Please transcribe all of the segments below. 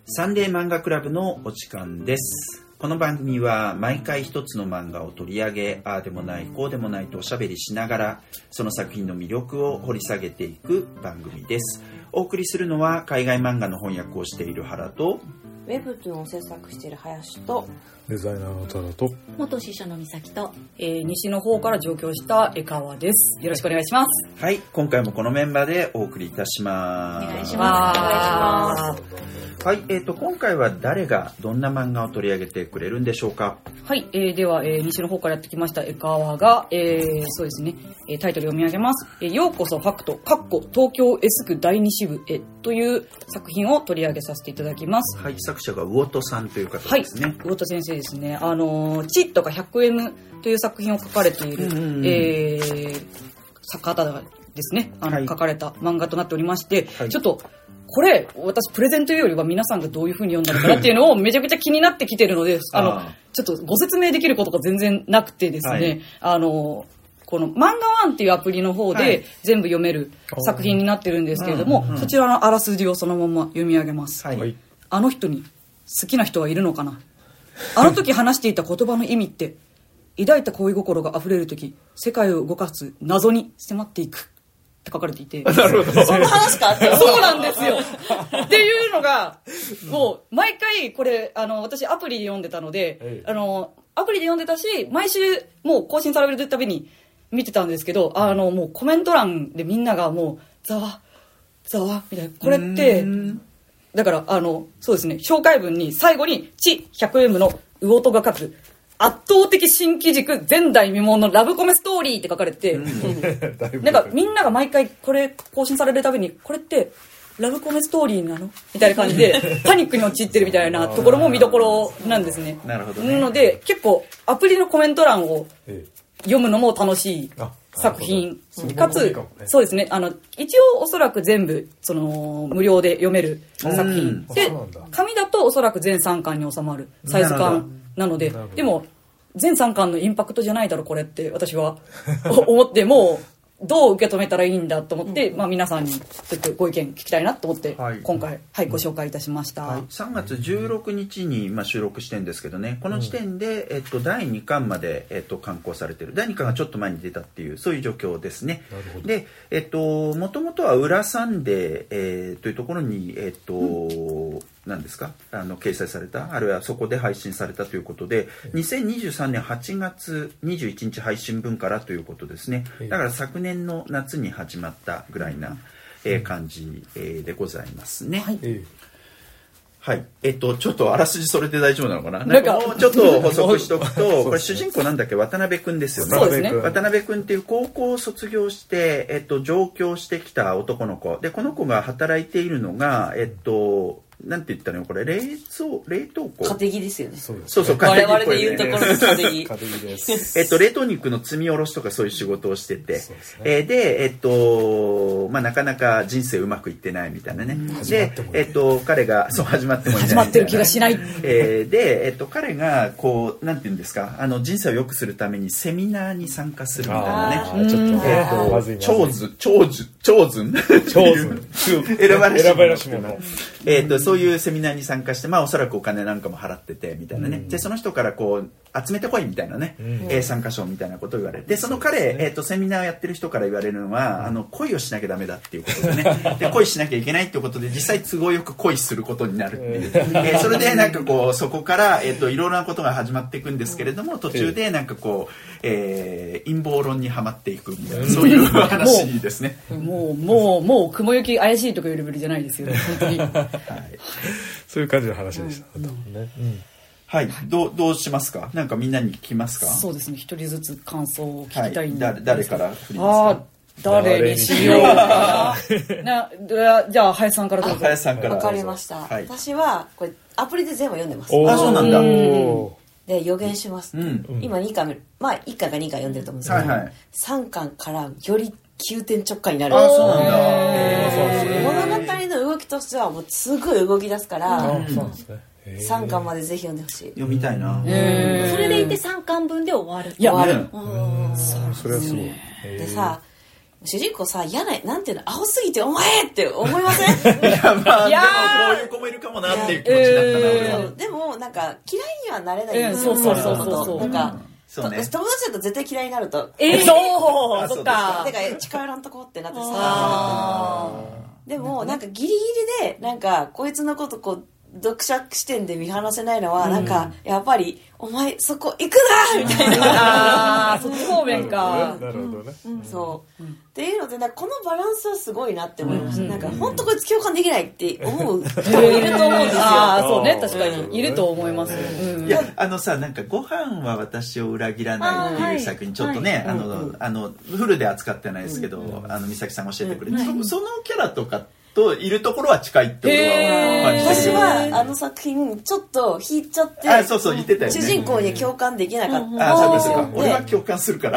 サンデー漫画クラブのお時間です。この番組は毎回一つの漫画を取り上げ、ああでもないこうでもないとおしゃべりしながら、その作品の魅力を掘り下げていく番組です。お送りするのは海外漫画の翻訳をしている原と、 ウェブトゥーンを制作している林と、 デザイナーの多田と、 元司書の美咲と、西の方から上京した江川です。よろしくお願いします。 はい、今回もこのメンバーでお送りいたします。 お願いします。 はい、今回は誰がどんな漫画を取り上げてくれるんでしょうか。 はい、では、西の方からやってきました江川が、そうですね、タイトル読み上げます。ようこそファクト東京エスク第2支部へという作品を取り上げさせていただきます。 はい、作者が魚戸さんという方ですね。 はい、魚戸先生ですね。チットが 100M という作品を書かれている、作家方ですね。 はい、 書かれた漫画となっておりまして、 はい、 ちょっとこれ私プレゼンというよりは皆さんがどういう風に読んだのかなっていうのをめちゃくちゃ気になってきてるのでちょっとご説明できることが全然なくてですね、はい、この漫画ワンっていうアプリの方で全部読める作品になってるんですけれども、そちらのあらすじをそのまま読み上げます。はい、あの人に好きな人はいるのかな。あの時話していた言葉の意味って抱いた恋心が溢れる時世界を動かす謎に迫っていくって書かれていて、 なるほど、 そんな話かってそうなんですよっていうのがもう毎回これ私アプリで読んでたので、アプリで読んでたし毎週もう更新されるたびに見てたんですけど、もうコメント欄でみんながもうざわざわみたいな、これってだからそうですね、紹介文に最後に地 100M の魚戸が書く圧倒的新機軸前代未聞のラブコメストーリーって書かれて、なんかみんなが毎回これ更新されるたびにこれってラブコメストーリーなのみたいな感じでパニックに陥ってるみたいなところも見どころなんですね。 なるほどね。 なので結構アプリのコメント欄を読むのも楽しい作品かつ、そうですね、一応おそらく全部無料で読める作品で、紙だとおそらく全3巻に収まるサイズ感なので、でも全3巻のインパクトじゃないだろこれって私は思って、もうどう受け止めたらいいんだと思って、皆さんにちょっとご意見聞きたいなと思って、今回、ご紹介いたしました。 3月16日に収録してるんですけどね、この時点で、第2巻まで、刊行されてる。第2巻がちょっと前に出たっていうそういう状況ですね。で、もともとは裏サンデー、というところに何ですか、掲載された、あるいはそこで配信されたということで、2023年8月21日配信分からということですね。だから昨年の夏に始まったぐらいな、感じ、でございますね。はい、ちょっとあらすじそれで大丈夫なのかな。なんかもうちょっと補足しとくとこれ主人公なんだっけ、渡辺くんですよね。 そうですね。 渡辺くんっていう高校を卒業して、上京してきた男の子で、この子が働いているのがなんて言ったのよこれ、冷凍庫、 家庭着ですよね。 そうそう、 我々で言うところの家庭着です。 冷凍肉の積み下ろしとかそういう仕事をしてて、でなかなか人生うまくいってないみたいなね。で彼が始まってもいない、 始まってる気がしない。 で彼がこうなんて言うんですか、人生を良くするためにセミナーに参加するみたいなね。 ちょっと長ズ選ばれし者、そういうセミナーに参加して、おそらくお金なんかも払っててみたいなね。でその人からこう集めてこいみたいなね、参加賞みたいなことを言われて、その彼、セミナーやってる人から言われるのは恋をしなきゃダメだっていうことでねで恋しなきゃいけないっていうことで実際都合よく恋することになるっていう、それでなんかこうそこから、いろいろなことが始まっていくんですけれども、途中でなんかこう、陰謀論にはまっていくみたいな、そういう話ですね。 もう雲行き怪しいとかいうレベルじゃないですよね本当に。 そういう感じの話でした。 はい、どうしますか。なんかみんなに聞きますか。 そうですね、一人ずつ感想を聞きたいんで、 誰から振りますか。 誰にしようかな。じゃあ林さんからどうぞ。 林さんから。 わかりました。私はこれアプリで全部読んでます。 そうなんだ。 で予言します。今2巻1巻か2巻読んでると思うんですけど、3巻からより急転直下になる。 そうなんだ。 物語の動きとしてはもうすぐ動き出すから、3巻までぜひ読んでほしい。 読みたいな。 それでいて3巻分で終わる。 終わる。 それはすごい。 でさ、主人公さ、嫌な、なんていうの、青すぎてお前って思いません？ いや、まあ、でもこういう子もいるかかもなっていう気持ちだったな、俺は。 でもなんか嫌いにはなれないんですよ。 そうなんか友達だと絶対嫌いになるとそっか。 てか近寄らんとこってなってさ。でもなんかギリギリでなんかこいつのことこう読者視点で見放せないのはなんかやっぱりお前そこ行くなみたいな。 そっち方面か。 なるほどね。 そうっていうのでなんかこのバランスはすごいなって思いました。なんか本当こいつ共感できないって思う人もいると思うんですよ。 そうね、確かにいると思います。 いやさ、なんかご飯は私を裏切らないっていう作品ちょっとね、フルで扱ってないですけど、美咲さんが教えてくれて、そのキャラとかといるところは近いって俺は感じてる。 私はあの作品ちょっと引いちゃって、 そう言ってたよね。 主人公に共感できなかった。 そうか。俺は共感するから。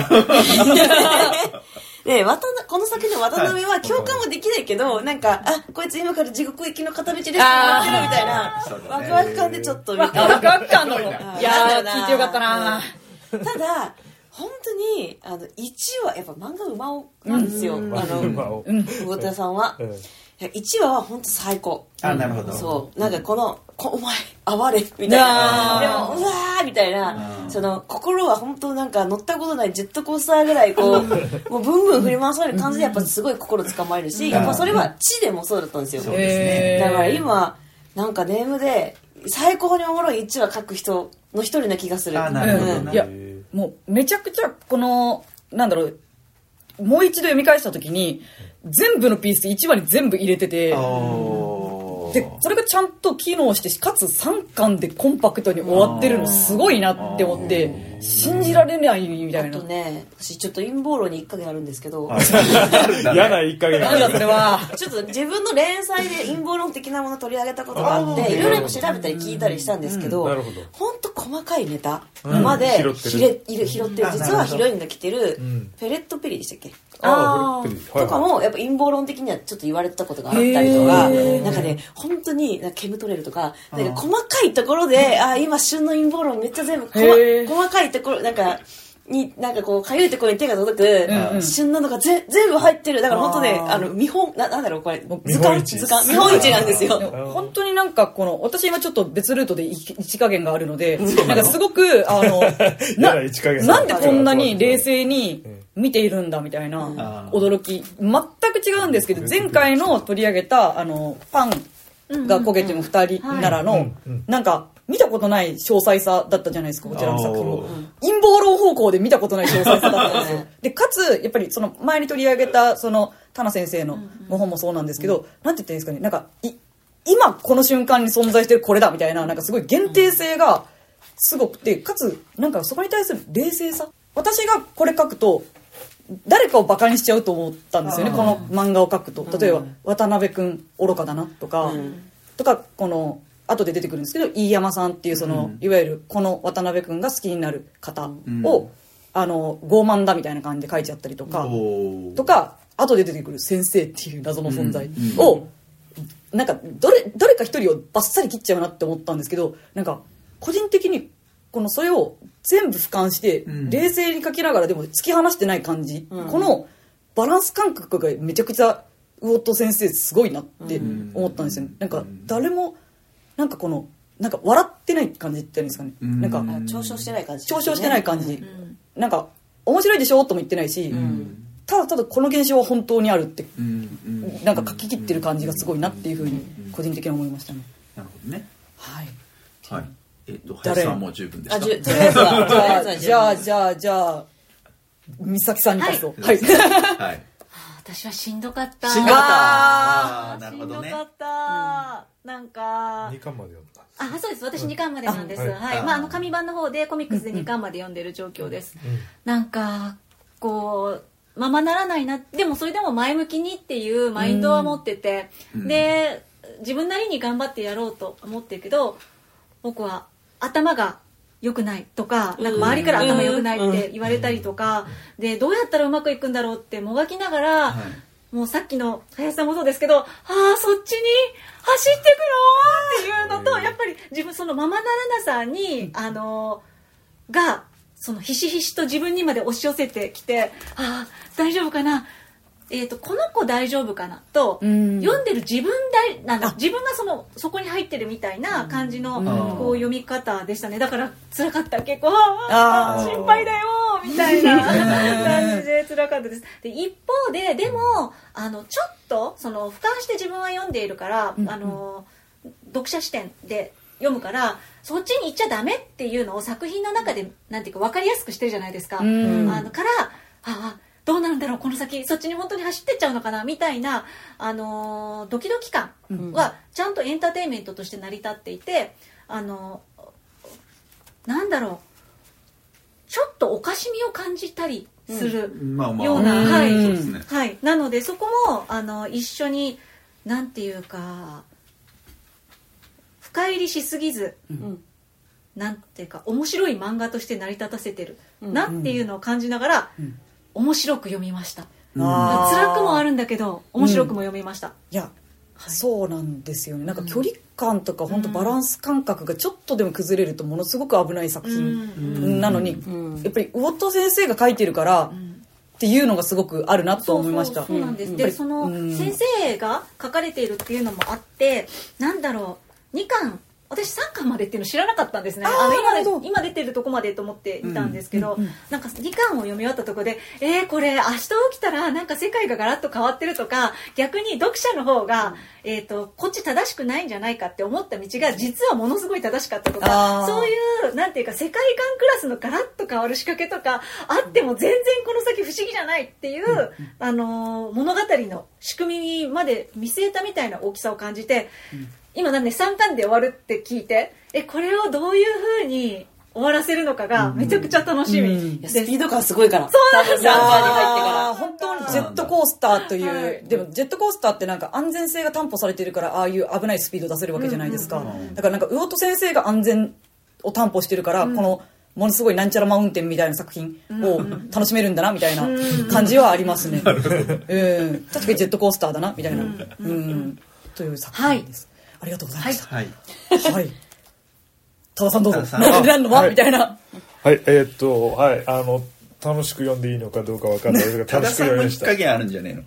で、この作品の渡辺は共感もできないけど、なんか、こいつ今から地獄行きの片道ですってなってるみたいな、ワクワク感でちょっと見て。 ワクワク感の。いやー、聞いてよかったな。 ただ、本当に、1話、やっぱ漫画馬尾なんですよ。魚田さんは。1話は本当最高。 なるほど。 そう。なんかお前、哀れみたいな。でも、うわーみたいな。心は本当なんか乗ったことないジェットコースターぐらいもうブンブン振り回される感じでやっぱすごい心つかまえるし、やっぱそれは地でもそうだったんですよ。 そうですね。 だから今、なんかネームで最高におもろい1話書く人の一人な気がする。 なるほど。 いや、もうめちゃくちゃなんだろう、もう一度読み返した時に全部のピース1話に全部入れてて、でそれがちゃんと機能してかつ3巻でコンパクトに終わってるのすごいなって思って信じられないみたいな。 あとね、私ちょっと陰謀論に1ヶ月あるんですけど、 嫌な1ヶ月なんだそれは。 ちょっと自分の連載で陰謀論的なものを取り上げたことがあって、いろいろ調べたり聞いたりしたんですけど、本当細かいネタまで拾ってる。実はヒロインが着てるフェレットペリーでしたっけ、とかもやっぱ陰謀論的にはちょっと言われたことがあったりとか、なんかね本当に煙取れるとか、なんか細かいところで今旬の陰謀論めっちゃ全部細かいところなんかこうかゆいところに手が届く旬なのが全部入ってる。だから本当ね見本なんだろうこれ図鑑見本市なんですよ。 本当になんか私今ちょっと別ルートで一加減があるので、なんかすごくなんでこんなに冷静に見ているんだみたいな驚き、全く違うんですけど、前回の取り上げたパンが焦げても2人ならのなんか見たことない詳細さだったじゃないですか、こちらの作品も。陰謀論方向で見たことない詳細さだったんですよ。でかつやっぱり前に取り上げたタナ先生のご本もそうなんですけど、なんて言っていいんですかね、なんか今この瞬間に存在してるこれだみたいな、なんかすごい限定性がすごくて、かつなんかそこに対する冷静さ、私がこれ書くと誰かをバカにしちゃうと思ったんですよね、この漫画を書くと。例えば渡辺君愚かだなとか、後で出てくるんですけど、飯山さんっていういわゆるこの渡辺君が好きになる方を、傲慢だみたいな感じで書いちゃったりとか、後で出てくる先生っていう謎の存在を、なんかどれか一人をバッサリ切っちゃうなって思ったんですけど、なんか個人的にそれを全部俯瞰して冷静に書きながらでも突き放してない感じ、このバランス感覚がめちゃくちゃ魚戸先生すごいなって思ったんですよね。なんか誰もなんかなんか笑ってない感じって言うんですかね、なんか嘲笑してない感じ、 嘲笑してない感じ、なんか面白いでしょとも言ってないし、ただただこの現象は本当にあるって、なんか書き切ってる感じがすごいなっていうふうに個人的に思いましたね。 なるほどね。 はい。 林さんはもう十分でした。 とりあえずはじゃあ美咲さんに貸そう。 はい。 私はしんどかった。 しんどかった。なるほどね。 しんどかった。なんか 2巻まで読んだ。 そうです。私2巻までなんです。はい。紙版の方でコミックスで2巻まで読んでる状況です。なんかままならないな。でもそれでも前向きにっていうマインドは持ってて、で自分なりに頑張ってやろうと思ってるけど、僕は頭が良くないとか、なんか周りから頭良くないって言われたりとか、でどうやったらうまくいくんだろうってもがきながら、もうさっきの林さんもそうですけど、そっちに走ってくのっていうのと、やっぱり自分ままならなさにがひしひしと自分にまで押し寄せてきて、大丈夫かな、 この子大丈夫かなと、読んでる自分自分がそこに入ってるみたいな感じのこう読み方でしたね。だから辛かった、結構心配だよみたいな感じで辛かったです。で一方ででもちょっと俯瞰して自分は読んでいるから、読者視点で読むからそっちに行っちゃダメっていうのを作品の中でなんていうか分かりやすくしてるじゃないですか。からどうなんだろうこの先そっちに本当に走ってっちゃうのかなみたいな、ドキドキ感はちゃんとエンターテインメントとして成り立っていて、なんだろうちょっとおかしみを感じたりするような、はい、なのでそこも一緒になんていうか深入りしすぎず、なんていうか面白い漫画として成り立たせてるなっていうのを感じながら、面白く読みました。辛くもあるんだけど面白くも読みました。 いや、そうなんですよね。なんか距離感とか本当バランス感覚がちょっとでも崩れるとものすごく危ない作品なのに、やっぱり魚戸先生が書いてるからっていうのがすごくあるなと思いました。 そうなんです。で先生が書かれているっていうのもあって、なんだろう2巻私3巻までっていうの知らなかったんですね。今出てるとこまでと思っていたんですけど、なんか2巻を読み終わったところでこれ明日起きたらなんか世界がガラッと変わってるとか、逆に読者の方が、こっち正しくないんじゃないかって思った道が実はものすごい正しかったとか、そういうなんていうか世界観クラスのガラッと変わる仕掛けとかあっても全然この先不思議じゃないっていう、物語の仕組みまで見据えたみたいな大きさを感じて、今なんで3巻で終わるって聞いてこれをどういう風に終わらせるのかがめちゃくちゃ楽しみです。 スピード感すごいから。 そうなんですよ。 3巻に入ってから本当にジェットコースターという、でもジェットコースターってなんか安全性が担保されてるからああいう危ないスピード出せるわけじゃないですか。だからなんか魚戸先生が安全を担保してるから、このものすごいなんちゃらマウンテンみたいな作品を楽しめるんだなみたいな感じはありますね。確かにジェットコースターだなみたいな、という作品です。ありがとうございました。はい。多田さんどうぞ。何の輪みたいな。 はい、楽しく読んでいいのかどうかわかんないですが、楽しく読みました。 多田さんも一加減あるんじゃねえの。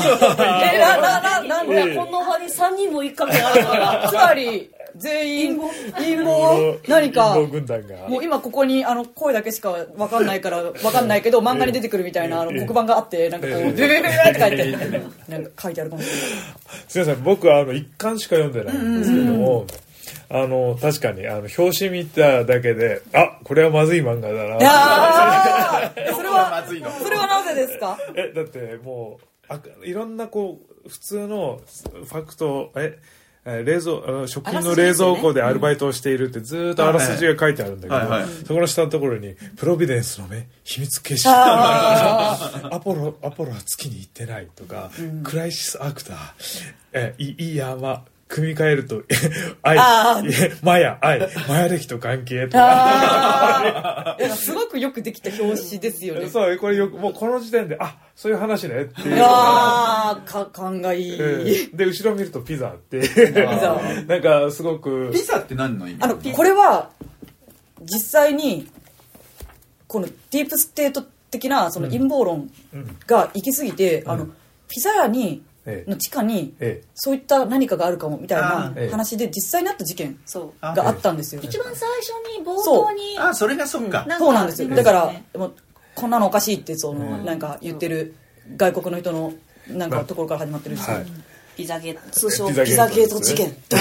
なんだこの場に3人も一加減あるから。 つまり全員陰謀何か軍団がもう今ここに声だけしかわかんないからわかんないけど漫画に出てくるみたいな黒板があってなんかこうデベベベって書いてなんか書いてあるかもしれない。 すみません、僕は1巻しか読んでないんですけども、確かに表紙見ただけでこれはまずい漫画だな。 それはなぜですか？ だってもういろんなこう普通のファクト食品の冷蔵庫でアルバイトをしているってずっとあらすじが書いてあるんだけど、そこの下のところにプロビデンスの目秘密結社アポロは月に行ってないとか、クライシスアクターいい山組み替えるとマヤ歴と関係とかすごくよくできた表紙ですよね。 そう、これもうこの時点でそういう話ねっていう勘がいい、 で後ろ見るとピザってなんかすごくピザって何の意味？ これは実際にこのディープステート的なその陰謀論が行き過ぎて、ピザ屋にの地下にそういった何かがあるかもみたいな話で実際にあった事件があったんですよ。 一番最初に冒頭にそれがそっか。 そうなんですよ。だからこんなのおかしいってなんか言ってる外国の人のなんかところから始まってるんですよ。 ピザゲート、通称ピザゲート事件。 ピザ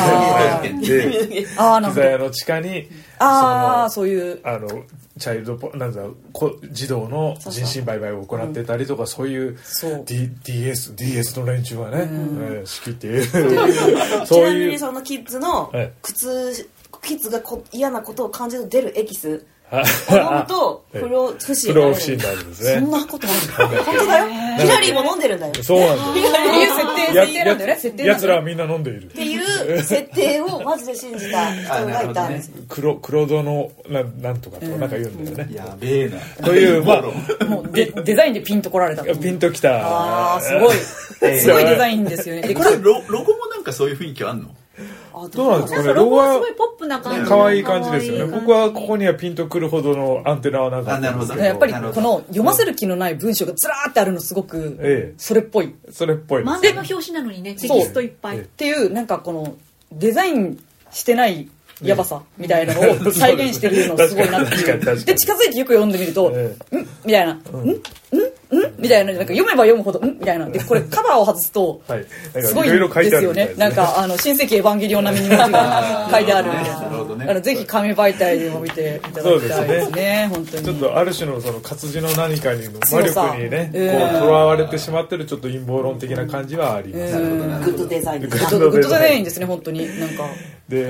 屋の地下にそういうチャイルド児童の人身売買を行ってたりとか、そういう DS の連中はね仕切っている。 ちなみにそのキッズのキッズが嫌なことを感じる出るエキス飲むと不老不死になるんですね。そんなことある？本当だよ。ヒラリーも飲んでるんだよ。 そうなんだよ。 設定なんだよね。 奴らはみんな飲んでいる。 っていう設定をマジで信じた人がいたんです。 黒度のなんとかとかなんか言うんだよね。 やべえな。 というもうデザインでピンと来られた。 ピンときた。 すごいデザインですよね。 これロゴもなんかそういう雰囲気あんの？ どうなんですかね。 ロゴはすごいポップな感じ。 可愛い感じですよね。僕はここにはピンとくるほどのアンテナはなかったんですけど。 やっぱりこの読ませる気のない文章がずらーってあるのすごくそれっぽい。 それっぽい。 漫画の表紙なのにね、テキストいっぱい。 っていうなんかこのデザインしてないやばさみたいなのを再現してるのすごいなっていう。で近づいてよく読んでみると、みたいな、みたいな、なんか読めば読むほどみたいな。でこれカバーを外すとすごいですよね。なんか新世紀エヴァンゲリオン並みに文字が書いてあるみたいな。ぜひ紙媒体でも見ていただきたいですね。本当に。 ちょっとある種のその活字の何かに魔力にね、こうとらわれてしまってるちょっと陰謀論的な感じはあります。 グッドデザイン。 グッドデザインですね本当になんか。 で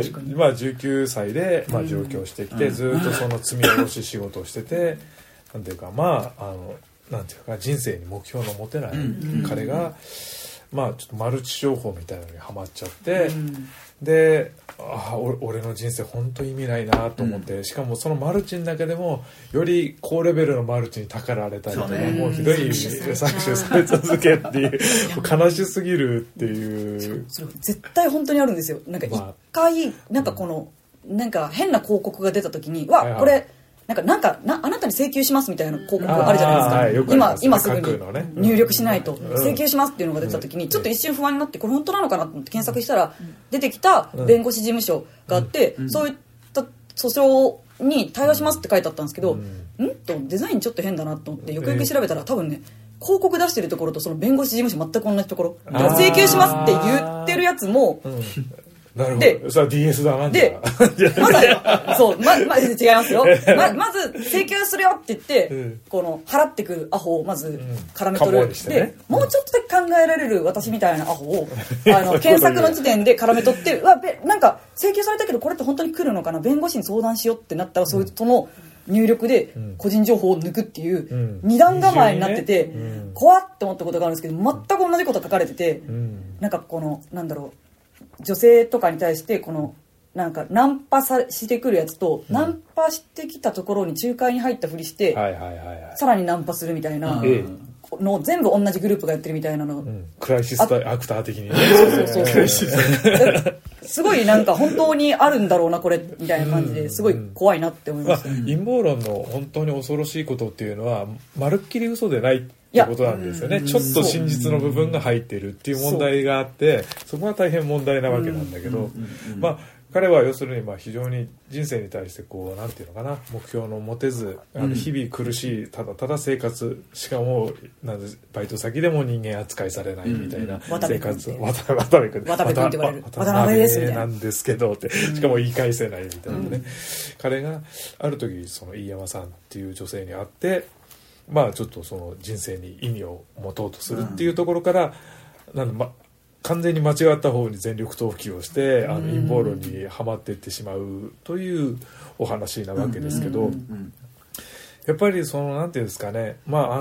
19歳で上京してきて、ずっとその積み下ろし仕事をしてて、なんていうかなんていうか人生に目標の持てない彼がちょっとマルチ商法みたいなのにハマっちゃって、で俺の人生本当意味ないなと思って、しかもそのマルチの中でもより高レベルのマルチにたかられたりとか、もうひどい搾取され続けっていう悲しすぎるっていうそれ絶対本当にあるんですよ。なんか一回なんかこのなんか変な広告が出た時にこれなんかあなたに請求しますみたいな広告があるじゃないですか。今すぐに入力しないと請求しますっていうのが出た時にちょっと一瞬不安になって、これ本当なのかなと思って検索したら出てきた弁護士事務所があって、そういった訴訟に対応しますって書いてあったんですけど、とデザインちょっと変だなと思ってよくよく調べたら、多分ね広告出してるところとその弁護士事務所全く同じところだから、請求しますって言ってるやつもなるほど。それは DS だなんだ。 で、まず、違いますよ。まず、請求するよって言って、この、払ってくるアホをまず、絡め取る。で、もうちょっとだけ考えられる私みたいなアホを、検索の時点で絡め取って、なんか、請求されたけど、これって本当に来るのかな、弁護士に相談しようってなったら、その入力で個人情報を抜くっていう、二段構えになってて、怖って思ったことがあるんですけど、全く同じこと書かれてて、なんかこの、なんだろう、女性とかに対してこのなんかナンパしてくるやつと、ナンパしてきたところに仲介に入ったふりして、さらにナンパするみたいなのを全部同じグループがやってるみたいなの、 クライシスアクター的にね。 すごいなんか本当にあるんだろうなこれみたいな感じですごい怖いなって思いました。 陰謀論の本当に恐ろしいことっていうのはまるっきり嘘でないってことなんですよね。ちょっと真実の部分が入っているっていう問題があって、そこは大変問題なわけなんだけど、彼は要するに非常に人生に対してこうなんていうのかな、目標の持てず日々苦しいただただ生活、しかもバイト先でも人間扱いされないみたいな生活、渡辺君って言われる、渡辺ですみたいななんですけどって、しかも言い返せないみたいなね、彼がある時その飯山さんっていう女性に会って、ちょっとその人生に意味を持とうとするっていうところから、完全に間違った方に全力投球をして陰謀論にはまっていってしまうというお話なわけですけど、やっぱりそのなんていうんですかね、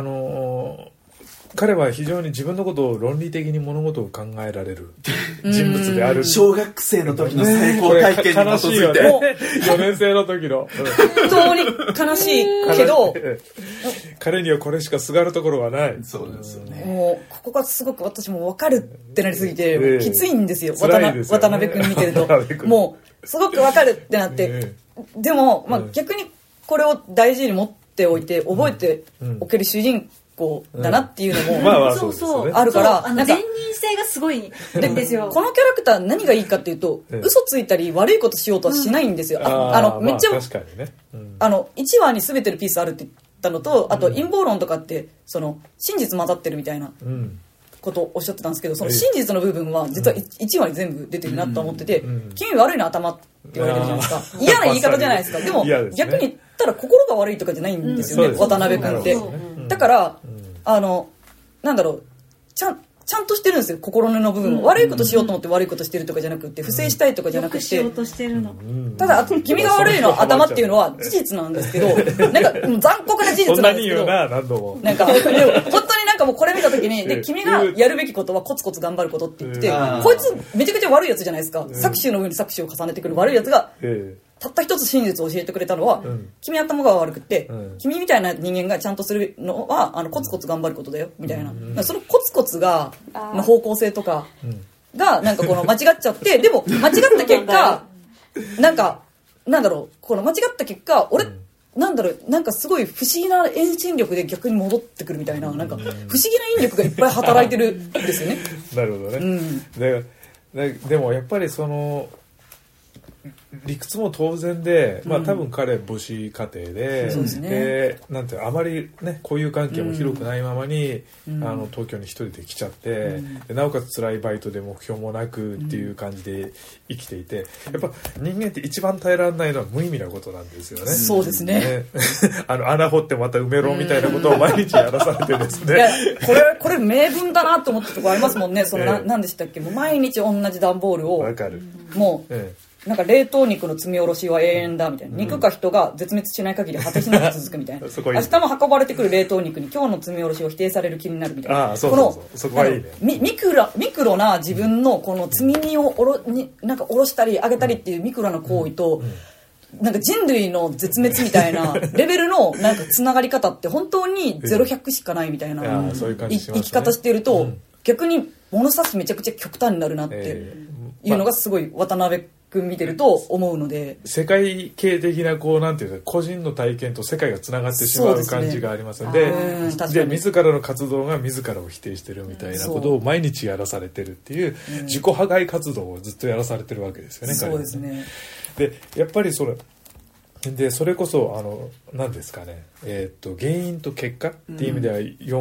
彼は非常に自分のことを論理的に物事を考えられる人物である。 小学生の時の成功体験に基づいて、 4年生の時の本当に悲しいけど彼にはこれしかすがるところがない。 そうですよね。 もうここがすごく私も分かるってなりすぎて、きついんですよ。渡辺君見てるともうすごく分かるってなって、でも逆にこれを大事に持っておいて覚えておける主人公だなっていうのもあるから、 なんか前任性がすごいんですよ。 このキャラクター何がいいかっていうと、嘘ついたり悪いことしようとはしないんですよ。めっちゃ確かにね、 1話に全てのピースあるって言ったのと、あと陰謀論とかってその真実混ざってるみたいなことをおっしゃってたんですけど、その真実の部分は実は1話に全部出てるなと思ってて、君悪いの頭って言われてるじゃないですか。嫌な言い方じゃないですか。でも逆に言ったら心が悪いとかじゃないんですよね、渡辺君って。だからなんだろう、ちゃんとしてるんですよ、心の部分を。悪いことしようと思って悪いことしてるとかじゃなくて、不正したいとかじゃなくて、ただ君が悪いのは頭っていうのは事実なんですけど、なんか残酷な事実なんですけど、なんか本当になんかもうこれ見た時に、で君がやるべきことはコツコツ頑張ることって言って、こいつめちゃくちゃ悪いやつじゃないですか。搾取の上に搾取を重ねてくる悪いやつがたった一つ真実を教えてくれたのは、君頭が悪くて、君みたいな人間がちゃんとするのはコツコツ頑張ることだよみたいな、そのコツコツがの方向性とかがなんかこの間違っちゃってでも間違った結果なんだろうこの間違った結果俺、なんだろうなんかすごい不思議な遠心力で逆に戻ってくるみたいななんか不思議な引力がいっぱい働いてるんですよね。 なるほどね、でもやっぱりその理屈も当然で、まあ多分彼母子家庭で、なんてあまりね交友関係も広くないままに、東京に一人で来ちゃって、でなおかつ辛いバイトで目標もなくっていう感じで生きていて、やっぱ人間って一番耐えられないのは無意味なことなんですよね。 そうですね。 穴掘ってまた埋めろみたいなことを毎日やらされてですね。 いやこれ名文だなと思ったところありますもんね。そのなんでしたっけもう毎日同じ段ボールをわかるもう。なんか冷凍肉の積み下ろしは永遠だみたいな、肉か人が絶滅しない限り果てしなく続くみたいな明日も運ばれてくる冷凍肉に今日の積み下ろしを否定される気になるみたいな、 そこはいいね。 ミクロな自分のこの積み荷をなんか下ろしたり上げたりっていうミクロな行為と、なんか人類の絶滅みたいなレベルのなんかつながり方って本当に0-100しかないみたいな生き方してると、逆に物差しめちゃくちゃ極端になるなっていうのがすごい渡辺君見てると思うので、 世界系的なこうなんていうか個人の体験と世界がつながってしまう感じがありますので、自らの活動が自らを否定してるみたいなことを毎日やらされてるっていう自己破壊活動をずっとやらされてるわけですよね。 そうですね。 でやっぱりそれこそ何ですかね、原因と結果っていう意味では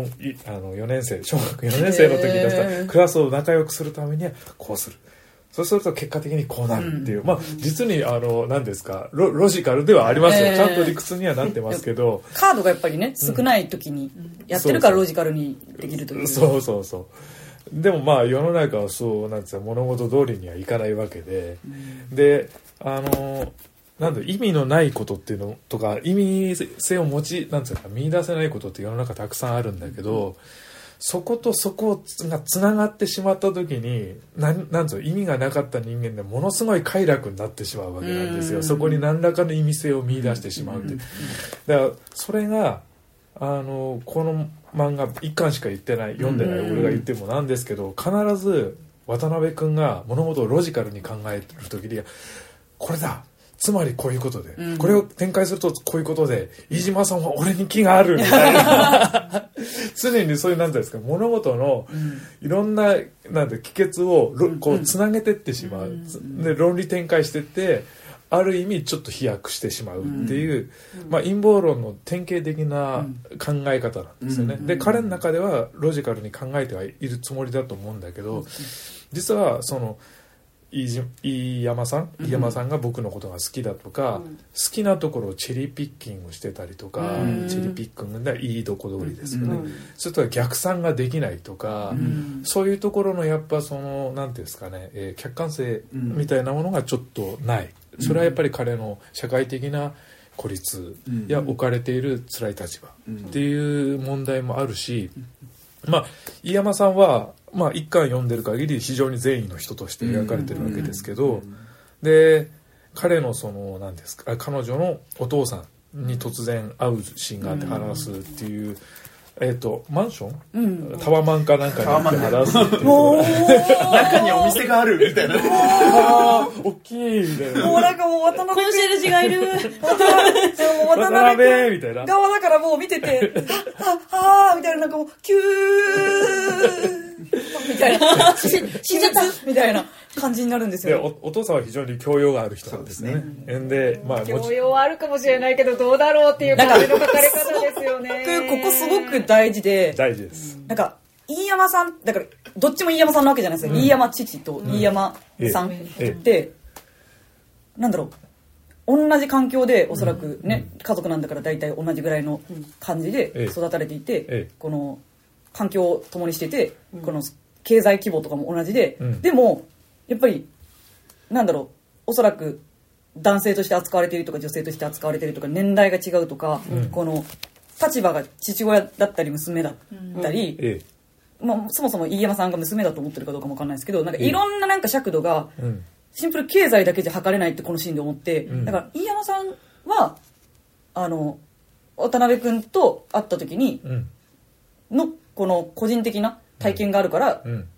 4年生小学4年生の時に出したクラスを仲良くするためにはこうする。そうすると結果的にこうなるっていう、まあ実に何ですかロジカルではありますよ、ちゃんと理屈にはなってますけど、 カードがやっぱりね少ない時にやってるからロジカルにできるという、 そうでもまあ世の中はそうなんですよ、物事通りにはいかないわけで、でなんだ意味のないことっていうのとか意味性をなんですか見出せないことって世の中たくさんあるんだけど、そことそこがつながってしまった時になん意味がなかった人間でものすごい快楽になってしまうわけなんですよ。そこに何らかの意味性を見出してしまうっていう。だからそれがこの漫画1巻しか言ってない読んでない俺が言ってもなんですけど、必ず渡辺君が物事をロジカルに考える時にこれだつまりこういうことで、これを展開するとこういうことで飯島さんは俺に気があるみたいな常にそういうなんていうんですか物事のいろんな帰結をこうつなげてってしまう、で論理展開してってある意味ちょっと飛躍してしまうっていう、まあ、陰謀論の典型的な考え方なんですよね。で彼の中ではロジカルに考えてはいるつもりだと思うんだけど、実はその飯山さんが僕のことが好きだとか、好きなところをチェリーピッキングしてたりとか、チェリーピッキングでいいとこ取りですよね、それとは逆算ができないとか、そういうところのやっぱそのなんていうんですかね、客観性みたいなものがちょっとない。それはやっぱり彼の社会的な孤立や置かれている辛い立場っていう問題もあるし、まあ飯山さんはまあ一巻読んでる限り非常に善意の人として描かれてるわけですけど、で彼のその何ですか彼女のお父さんに突然会うシーンがあって話すっていう。マンション、タワマンかなんかに行って話すっていう中にお店があるみたいな大きいみたいな、 もうなんかもう渡辺コンシェルジュがいる渡辺みたいな側だからもう見ててはぁみたいな、なんかもうキューみたいな死んじゃったみたいな感じになるんですよ。 お父さんは非常に教養がある人なんですね。で、まあ教養はあるかもしれないけどどうだろうっていう感じの書かれ方ですよね。 ここすごく大事で、 大事です。 なんか飯山さんだからどっちも飯山さんなわけじゃないですか。飯山父と飯山さんってなんだろう、同じ環境でおそらくね、家族なんだから大体同じぐらいの感じで育たれていて、この環境を共にしてて、この経済規模とかも同じで、でもやっぱりなんだろう、おそらく男性として扱われているとか女性として扱われているとか年代が違うとか、この立場が父親だったり娘だったり、まあ、そもそも飯山さんが娘だと思ってるかどうかも分かんないですけど、なんかいろんななんか尺度がシンプル経済だけじゃ測れないってこのシーンで思って、だから飯山さんは渡辺君と会った時にのこの個人的な体験があるから、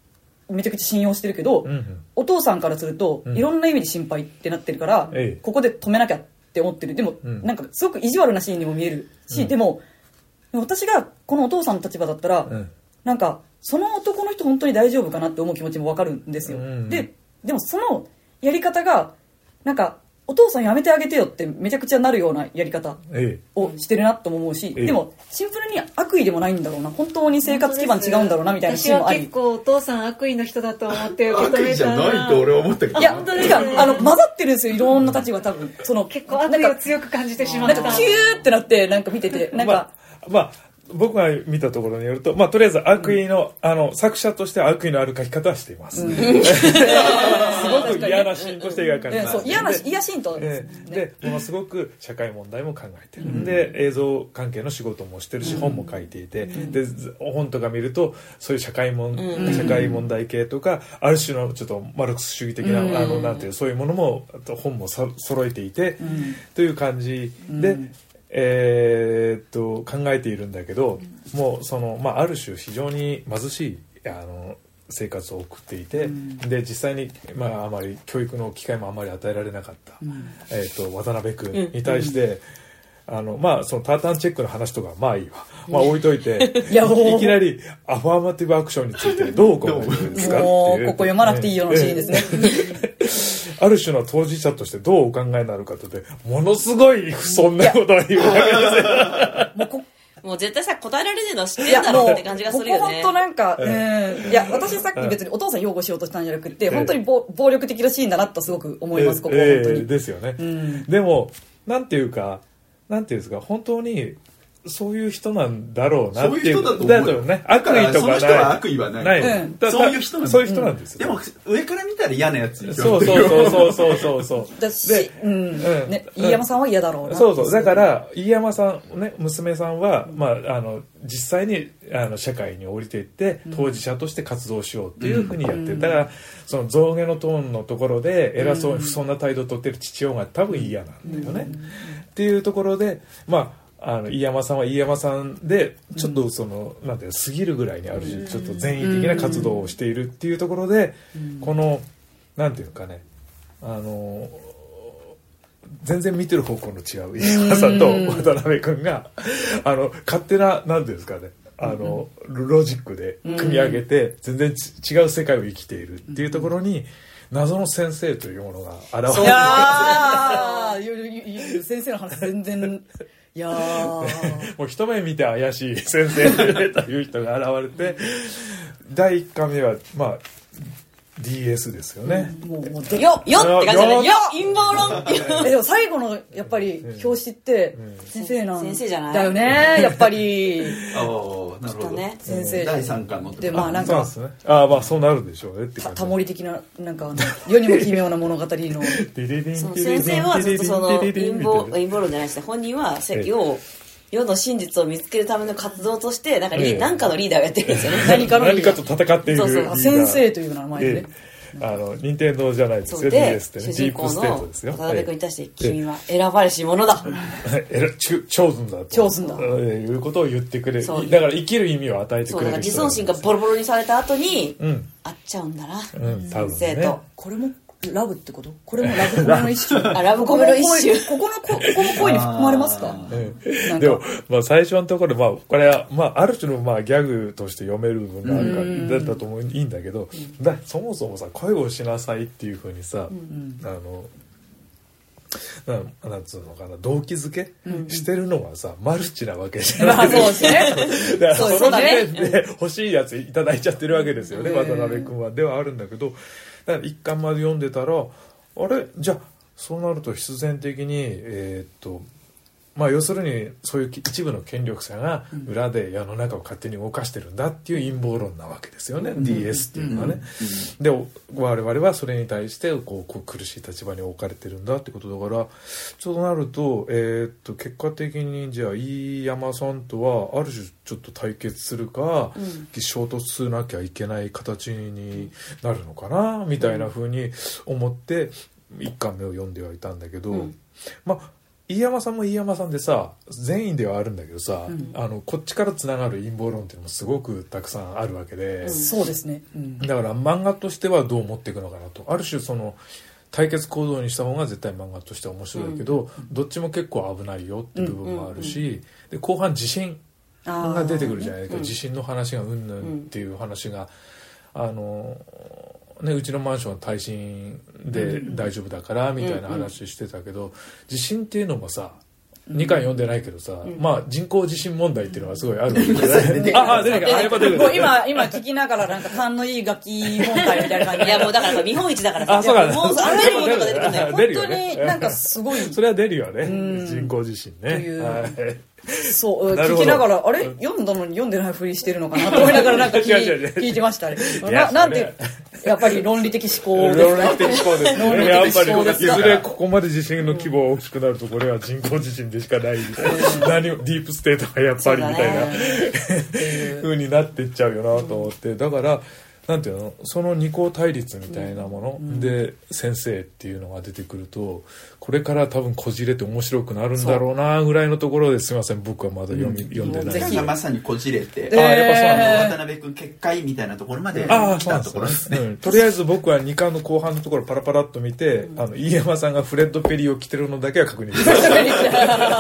めちゃくちゃ信用してるけど、お父さんからするといろんな意味で心配ってなってるから、ここで止めなきゃって思ってる。でも、なんかすごく意地悪なシーンにも見えるし、でも私がこのお父さんの立場だったら、なんかその男の人本当に大丈夫かなって思う気持ちも分かるんですよ。でもそのやり方がなんかお父さんやめてあげてよってめちゃくちゃなるようなやり方をしてるなとも思うし、でもシンプルに悪意でもないんだろうな、本当に生活基盤違うんだろうなみたいなシーンもあり、 私は結構お父さん悪意の人だと思って受け止めた。 悪意じゃないと俺は思ったけど、 いや本当に混ざってるんですよ、いろんな立場。多分その結構悪意を強く感じてしまった。 なんかキューってなってなんか見ててなんかまあ僕が見たところによると、とりあえず悪意の、作者としては悪意のある書き方はしています。すごく嫌なシーンとして描かれてます。 嫌シーンとで、ものすごく社会問題も考えてる。で、映像関係の仕事もしてるし、本も書いていて、で、本とか見ると、そういう社会問題系とか、ある種のちょっとマルクス主義的な、なんていう、そういうものも、本も揃えていて、という感じで、考えているんだけど、もうある種非常に貧しい生活を送っていて、で実際に、あまり教育の機会もあまり与えられなかった、渡辺君に対して、そのタータンチェックの話とかいいわ、置いといていきなりアファーマティブアクションについてどう考えてるんですかっていう、 もうここ読まなくていいようなシーンですね。 ある種の当事者としてどうお考えになるかとで、ものすごい不遜なことを言うわけですよ。 もう絶対さ答えられねえの知ってんだろうって感じがするよね。 ここ本当なんか、いや私さっき別にお父さん擁護しようとしたんじゃなくて、本当に暴力的なシーンだなとすごく思います。ここは本当にですよね。でもなんていうんですか、本当にそういう人なんだろうなっていう。そういう人だと思うよね。悪意とかない。その人は悪意はない。そういう人なんですよ。 でも上から見たら嫌なやつでしょ。そうだし、飯山さんは嫌だろうな。 そうだから飯山さんね、娘さんは実際に社会に降りていって当事者として活動しようっていうふうにやってる。だからその象牙のトーンのところで偉そうに不遜な態度を取ってる父親が多分嫌なんだよね。っていうところで飯山さんは飯山さんでちょっとなんていう過ぎるぐらいにある種ちょっと善意的な活動をしているっていうところで、このなんていうかね、全然見てる方向の違う飯山さんと渡辺君が勝手ななんていうんですかね、ロジックで組み上げて全然違う世界を生きているっていうところに謎の先生というものが現れてる。先生の話全然いやもう一目見て怪しい先生という人が現れて、第1回目はDS ですよね。 よって感じだね。よ陰謀論。 でも最後のやっぱり表紙って先生なんだよね。やっぱり。 なるほどね。 先生第3巻のでなんかそうなるでしょうねってタモリ的ななんか世にも奇妙な物語の。 先生はずっとその陰謀論じゃないですね。本人は席を世の真実を見つけるための活動として何かのリーダーがやってるんですよね。 何かと戦っている先生という名前でね。 任天堂じゃないですよ。 DS ってね。主人公の渡辺君に対して君は選ばれし者だ。 超ずんだということを言ってくれる。だから生きる意味を与えてくれる。 自尊心がボロボロにされた後に会っちゃうんだな。先生と。 これもラブってこと？これもラブコメの一種。 ラブコメの一種。 ここも恋に含まれますか？ でも最初のところこれはある種のギャグとして読める部分があるからだと思ういいんだけど、そもそもさ恋をしなさいっていうふうにさなんつうのかな、動機づけしてるのはさマルチなわけじゃないですか。だからその時点で欲しいやついただいちゃってるわけですよね、渡辺君は。ではあるんだけど、だから一巻まで読んでたらあれじゃあそうなると必然的に要するにそういう一部の権力者が裏で世の中を勝手に動かしてるんだっていう陰謀論なわけですよね、DS っていうのはね。で我々はそれに対してこう苦しい立場に置かれてるんだってことだから、そうなると、結果的にじゃあ飯山さんとはある種ちょっと対決するか、衝突しなきゃいけない形になるのかなみたいな風に思って1巻目を読んではいたんだけど、 飯山さんも飯山さんでさ善意ではあるんだけどさ、こっちからつながる陰謀論っていうのもすごくたくさんあるわけで、 そうですね、 だから漫画としてはどう持っていくのかなと、ある種その対決行動にした方が絶対漫画としては面白いけど、どっちも結構危ないよって部分もあるし、で後半地震が出てくるじゃないですか、地震の話がうんぬんっていう話がうちのマンションは耐震で大丈夫だからみたいな話してたけど、地震っていうのもさ2巻読んでないけどさ、まあ人工地震問題っていうのはすごいあるわけで、 今聞きながらなんか勘のいい楽器問題みたいな感じいやもうだから見本市だからさ、 そうか、 もうあらゆるものが出てくるんだよ。 本当になんかすごいそれは出るよね、人工地震ね。 そう聞きながらあれ読んだのに読んでないふりしてるのかなと思いながらなんか聞いてましたね。なんでやっぱり論理的思考ですか。 論理的思考ですね。やっぱりいずれここまで地震の規模が大きくなるとこれは人工地震でしかないみたいな、何をディープステートがやっぱりみたいな風になっていっちゃうよなと思って、だからなんていうの、その二項対立みたいなもので先生っていうのが出てくると、これから多分こじれて面白くなるんだろうなぐらいのところで、すいません僕はまだ読んでない。 まさにこじれて、 やっぱそうなん渡辺君結界みたいなところまで来たところですね。 とりあえず僕は2巻の後半のところパラパラっと見て、飯山さんがフレッド・ペリーを着てるのだけは確認しました。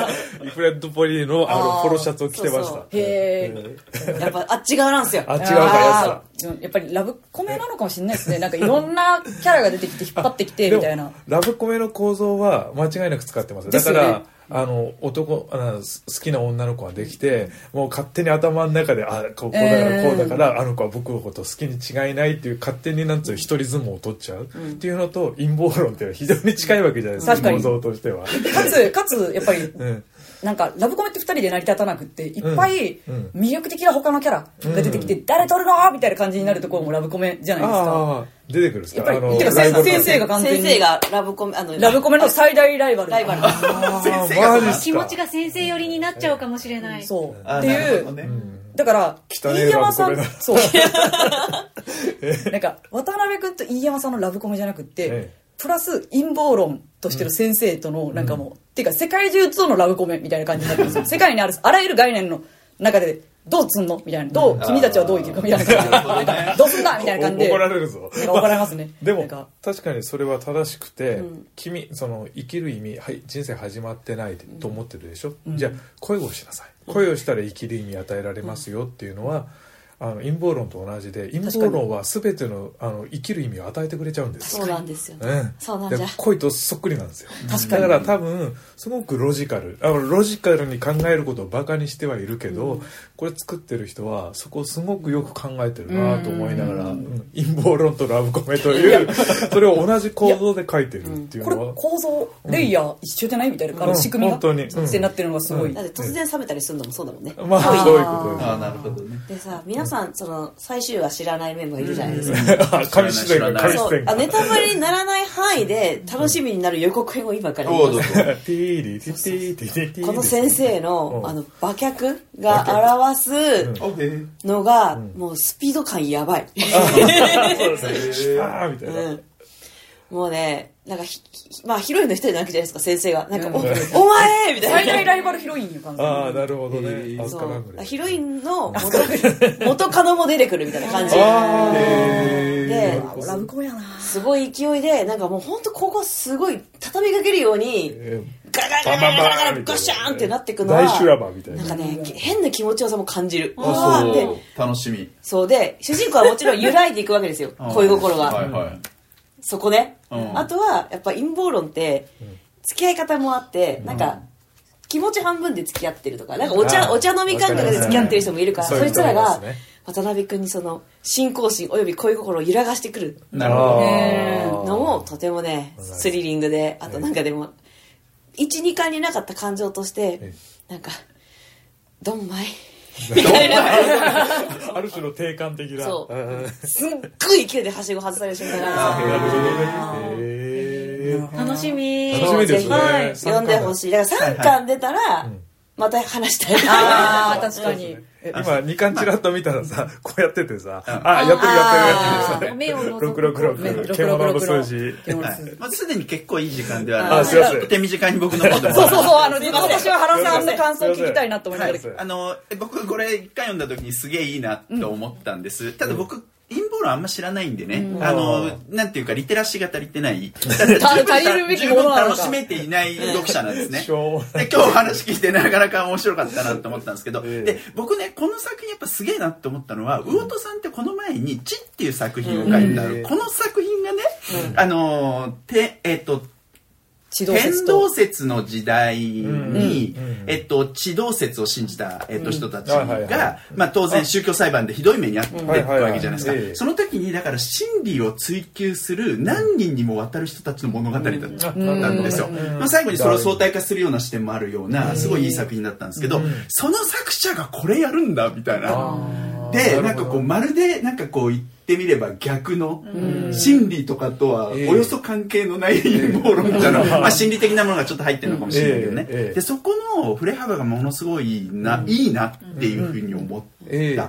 フレッド・ペリーのポロシャツを着てました。 やっぱあっち側なんですよ。 あっち側がやっぱりラブコメなのかもしれないですね。なんかいろんなキャラが出てきて引っ張ってきてみたいな。 ラブコメの構造は間違いなく使ってます。だから好きな女の子ができて、もう勝手に頭の中でこうだからこうだから、あの子は僕のこと好きに違いないっていう勝手になんつう一人相撲を取っちゃうっていうのと、陰謀論っていうのは非常に近いわけじゃないですか、構造としては。 かつやっぱり、なんかラブコメって2人で成り立たなくっていっぱい魅力的な他のキャラが出てきて、誰撮るのみたいな感じになるところもラブコメじゃないですか。 出てくるんですか。 やっぱり先生が完全に先生がラブコメの最大ライバル。 気持ちが先生寄りになっちゃうかもしれない。 そうっていう。だから飯山さんなんか渡辺君と飯山さんのラブコメじゃなくってプラス陰謀論としてる先生とのなんかもうっていうか世界中とのラブコメみたいな感じになってるんですよ。世界にあるあらゆる概念の中でどうすんのみたいな、君たちはどう生きるかみたいな感じで、どうすんだみたいな感じで怒られるぞ。 怒られますね。 でも確かにそれは正しくて、その生きる意味、人生始まってないと思ってるでしょ。じゃあ恋をしなさい。恋をしたら生きる意味与えられますよっていうのは、陰謀論と同じで、陰謀論は全ての生きる意味を与えてくれちゃうんです。 そうなんですよね。そうなんじゃ。 恋とそっくりなんですよ。 確かに。 だから多分すごくロジカルに考えることをバカにしてはいるけど、これ作ってる人はそこをすごくよく考えてるなと思いながら、陰謀論とラブコメというそれを同じ構造で書いてるっていうのは、 これ構造レイヤー一緒じゃないみたいな仕組みがってなってるのがすごい。 だって突然冷めたりするのもそうだもんね。 まあそういうことです。 なるほどね。 でさ、皆さんその最終話知らないメンバーいるじゃないですか。 紙視点がネタバレにならない範囲で楽しみになる予告編を今から言います。この先生の馬脚が表すのがもうスピード感やばい。もうね、なんかまあヒロインの一人なわけじゃないですか、先生がなんかお前みたいな。 最大ライバルヒロインよ完全に。 なるほどね。 ヒロインの元カノも出てくるみたいな感じで、 ラブコメやな。 すごい勢いでなんかもう本当ここすごい畳みかけるようにガラガラガラガラガラガシャーンってなってくのは大修羅場みたいな。 なんかね変な気持ちよさも感じる。 楽しみ。 そうで主人公はもちろん揺らいでいくわけですよ。恋心が。そこね。あとはやっぱ陰謀論って付き合い方もあってなんか気持ち半分で付き合ってるとかなんかお茶飲み感覚で付き合ってる人もいるから、そいつらが渡辺君にその信仰心および恋心を揺らがしてくるのもとてもねスリリングで、あとなんかでも 1,2 巻になかった感情としてなんかドンマイみたいなある種の定感的な。 そうすっごい勢いではしご外される瞬間が楽しみですね。 読んでほしい。だから3巻出たらまた話したい。 ああ、確かに。 今2巻チラッと見たらさ、こうやっててさ、やってる目を覗く 666獣の数字。 すでに結構いい時間ではある。 すいません。 手短に僕の方でも。 そう、私は原さんの感想を聞きたいなと思いながら。 僕これ一回読んだ時にすげえいいなと思ったんです。ただ僕、陰謀論あんま知らないんでね、なんていうかリテラシーが足りてない、十分楽しめていない読者なんですね。で今日話聞いてなかなか面白かったなと思ったんですけど、で僕ねこの作品やっぱすげえなって思ったのは、魚戸さんってこの前に「地」っていう作品を書いた、この作品がね、天動説の時代に、地動説を信じた、人たちが、当然宗教裁判でひどい目に遭っていくわけじゃないですか。その時にだから真理を追求する何人にもわたる人たちの物語だったんですよ。最後にそれを相対化するような視点もあるようなすごいいい作品だったんですけど、その作者がこれやるんだみたいな。でなんかこうまるでなんかこう言ってみれば逆の真理とかとはおよそ関係のない陰謀論みたいな、心理的なものがちょっと入ってるのかもしれないけどね。でそこの振れ幅がものすごいいいなっていうふうに思った。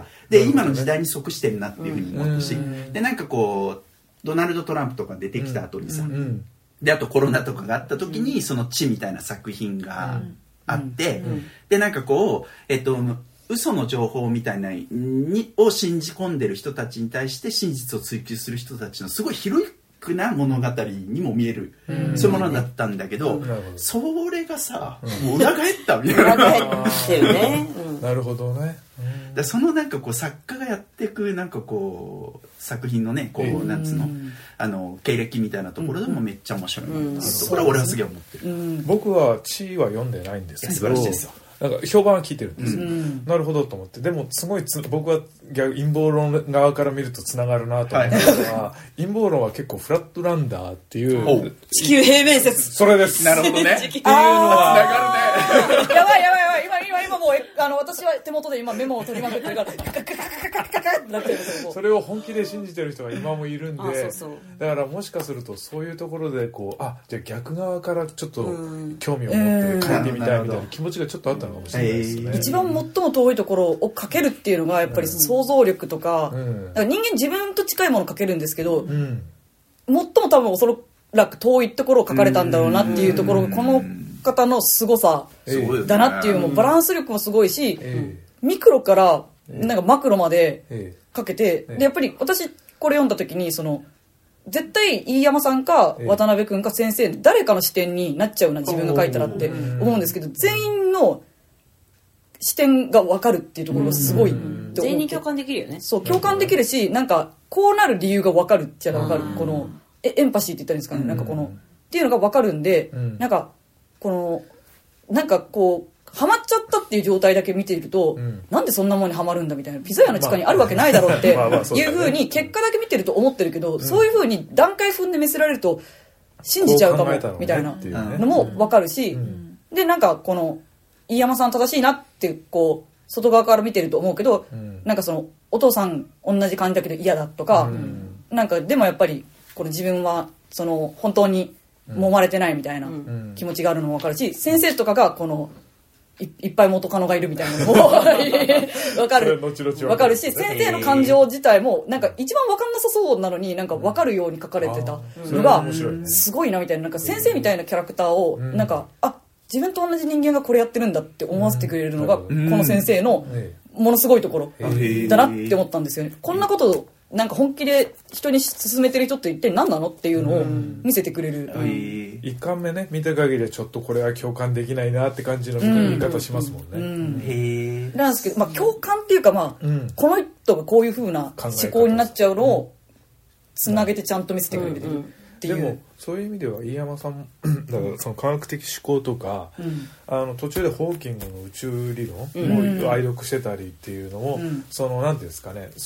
で今の時代に即してるなっていうふうに思ったし、でなんかこうドナルド・トランプとか出てきた後にさ、であとコロナとかがあった時にその地みたいな作品があって、でなんかこう嘘の情報みたいなを信じ込んでる人たちに対して真実を追求する人たちのすごい広くな物語にも見える、そういうものだったんだけど、それがさ、もう裏返ったみたいな。 裏返ってるね。 なるほどね。 そのなんかこう作家がやっていくなんかこう作品のねこうなんつうの経歴みたいなところでもめっちゃ面白いなとこれは俺はすげえ思ってる。 僕は地は読んでないんですけど。 素晴らしいですよ。 なんか評判は聞いてるんですよ、なるほどと思って。でもすごい僕は陰謀論側から見るとつながるなと思ったのは、陰謀論は結構フラットランダーっていう地球平面説、 それです。 なるほどね。 っていうのはつながるね。やばい今もう私は手元で今メモを取りまくってるからそれを本気で信じてる人が今もいるんで、だからもしかするとそういうところでこうじゃあ逆側からちょっと興味を持って書いてみたいみたいな気持ちがちょっとあったのかもしれないですね。 一番最も遠いところを書けるっていうのがやっぱり想像力とか、だから人間自分と近いものを書けるんですけど、最も多分おそらく遠いところを書かれたんだろうなっていうところがこの方の凄さだなっていう、もうバランス力もすごいし、ミクロからなんかマクロまで書けて、でやっぱり私これ読んだ時に絶対飯山さんか渡辺君か先生誰かの視点になっちゃうな自分が書いたらって思うんですけど、全員の視点が分かるっていうところがすごいって思って、 全員に共感できるよね。 そう共感できるし、なんかこうなる理由が分かるっちゃ分かる、このエンパシーって言ったらいいんですかね、なんかこのっていうのが分かるんで、なんかこのなんかこうハマっちゃったっていう状態だけ見ていると、なんでそんなもんにハマるんだみたいな、ピザ屋の地下にあるわけないだろうっていう風に結果だけ見てると思ってるけど、そういう風に段階踏んで見せられると信じちゃうかもみたいなのも分かるし、でなんかこの飯山さん正しいなってこう外側から見てると思うけど、なんかお父さん同じ感じだけど嫌だとか、なんかでもやっぱりこの自分は本当に揉まれてないみたいな気持ちがあるのも分かるし、先生とかがこのいっぱい元カノがいるみたいなのも分かるし、先生の感情自体もなんか一番分かんなさそうなのになんか分かるように書かれてたのがすごいなみたいな、なんか先生みたいなキャラクターをなんか自分と同じ人間がこれやってるんだって思わせてくれるのがこの先生のものすごいところだなって思ったんですよね。こんなことをなんか本気で人に勧めてる人って一体何なのっていうのを見せてくれる。 一巻目ね見た限りでちょっとこれは共感できないなって感じの見方しますもんね。 なんですけど、共感っていうかこの人がこういう風な思考になっちゃうのをつなげてちゃんと見せてくれるっていう。 でもそういう意味では飯山さんだからその科学的思考とか、途中でホーキングの宇宙理論を愛読してたりっていうのも、なんていうんですかね、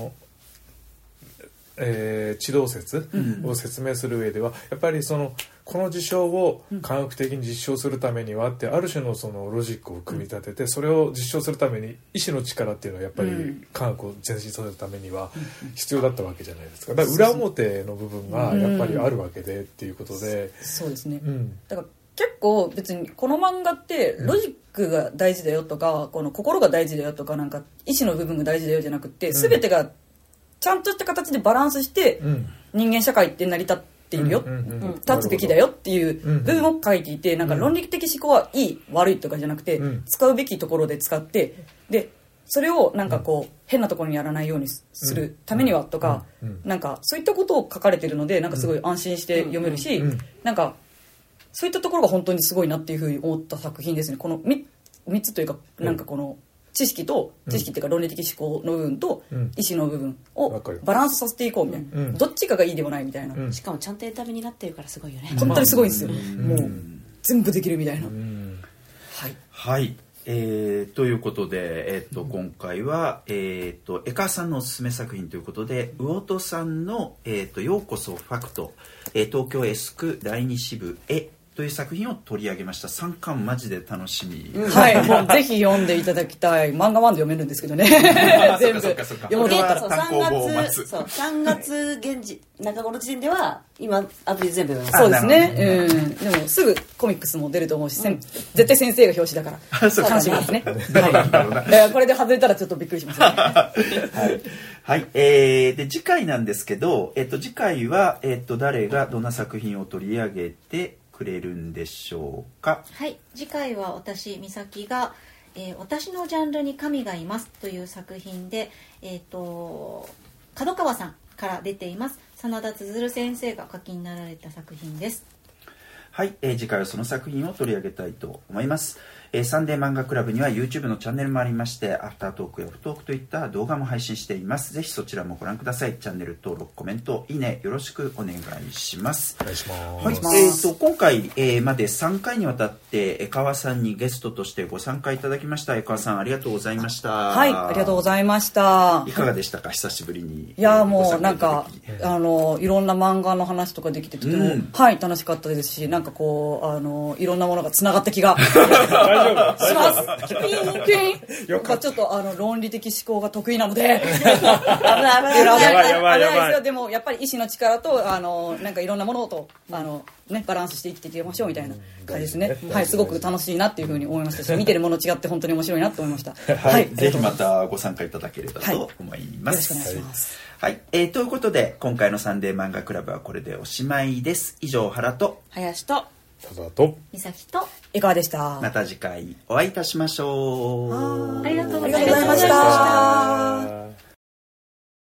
地動説を説明する上ではやっぱりこの事象を科学的に実証するためにはってある種のロジックを組み立てて、それを実証するために意志の力っていうのはやっぱり科学を前進させるためには必要だったわけじゃないですか。だから裏表の部分がやっぱりあるわけでっていうことで、 そうですね、だから結構別にこの漫画ってロジックが大事だよとか、この心が大事だよとか、なんか意志の部分が大事だよじゃなくて、全てがちゃんとした形でバランスして人間社会って成り立っているよ、立つべきだよっていう部分を書いていて、なんか論理的思考はいい悪いとかじゃなくて、使うべきところで使って、でそれをなんかこう変なところにやらないようにするためにはとか、なんかそういったことを書かれてるので、なんかすごい安心して読めるし、なんかそういったところが本当にすごいなっていうふうに思った作品ですね。この 3つというか、なんかこの知識っていうか論理的思考の部分と意思の部分をバランスさせていこうみたいな、どっちかがいいでもないみたいな、 しかもちゃんとエンタメになってるからすごいよね。 本当にすごいんですよ。もう全部できるみたいな。 はい、ということで、今回は、江川さんのおすすめ作品ということで、魚戸さんの、ようこそファクト、東京エスク第2支部へという作品を取り上げました。3巻マジで楽しみ、 はい、もうぜひ読んでいただきたい。漫画1で読めるんですけどね全部読もうと思ったら 3月現時中頃時点では今アプリ全部読めます。 そうですね、でもすぐコミックスも出ると思うし、絶対先生が表紙だから楽しみですねはい、これで外れたらちょっとびっくりしますねはい、で次回なんですけど、次回は、誰がどんな作品を取り上げてくれるんでしょうか。 はい、次回は私美咲が、私のジャンルに神がいますという作品で、角川さんから出ています真田綴先生が書きになられた作品です。 はい、次回はその作品を取り上げたいと思います。サンデー漫画クラブには YouTube のチャンネルもありまして、アフタートークやオフトークといった動画も配信しています。ぜひそちらもご覧ください。チャンネル登録、コメント、いいねよろしくお願いします。 お願いします。 はい、今回、まで3回にわたって江川さんにゲストとしてご参加いただきました。江川さんありがとうございました。 はい、ありがとうございました。 いかがでしたか、久しぶりに。 いやもうなんかいろんな漫画の話とかできてとても、はい楽しかったですし、なんかこういろんなものがつながった気が大丈夫します。やっぱちょっと論理的思考が得意なので危ないですよ。でもやっぱり意志の力となんかいろんなものとね、バランスして生きていきましょうみたいな感じですね。はい、すごく楽しいなっていうふうに思いましたし、見てるもの違って本当に面白いなと思いました。 はい、ぜひまたご参加いただければと思います。 よろしくお願いします。 はい、ということで今回のサンデー漫画クラブはこれでおしまいです。以上、原と林と田沢と美咲と江川でした。 また次回お会いいたしましょう。 ありがとうございました。